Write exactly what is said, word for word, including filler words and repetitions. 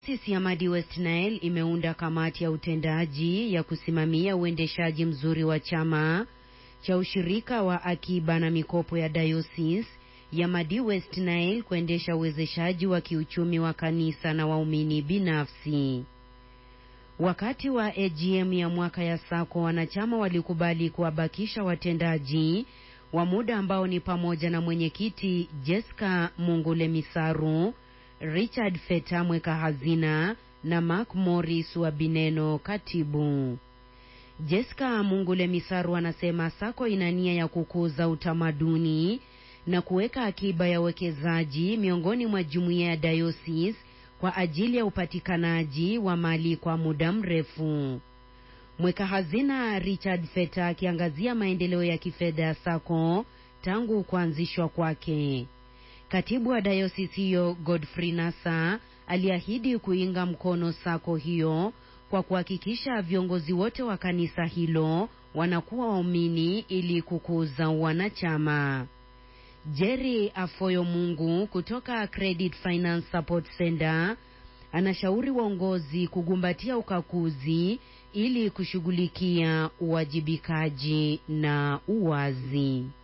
Taasisi ya Madi West Nile imeunda kamati ya utendaji ya kusimamia uendeshaji mzuri wa chama cha ushirika wa akiba na mikopo ya Diocese ya Madi West Nile kuendesha uwezeshaji wa kiuchumi wa kanisa na waumini binafsi. Wakati wa A G M ya mwaka ya Sako, wanachama walikubali kuwabakisha watendaji wa muda ambao ni pamoja na mwenyekiti Jessica Mungule Misaru, Richard Feta mweka hazina na Mark Morris wa Bineno katibu. Jessica Mungule Misaru anasema Sako ina nia ya kukuza utamaduni na kuweka akiba ya wekezaji miongoni mwa jumuiya ya Diocese kwa ajili ya upatikanaji wa mali kwa muda mrefu. Mweka hazina Richard Feta akiangazia maendeleo ya kifedha ya Sako tangu kuanzishwa kwake. Katibu wa Diocese hiyo Godfrey Nasa aliahidi kuinga mkono Sako hiyo kwa kuhakikisha viongozi wote wa kanisa hilo wanakuwa waumini ili kukuza wanachama. Jerry Afoyo Mungu kutoka Credit Finance Support Center anashauri waongozi kugumbatia ukakuzi ili kushughulikia uwajibikaji na uwazi.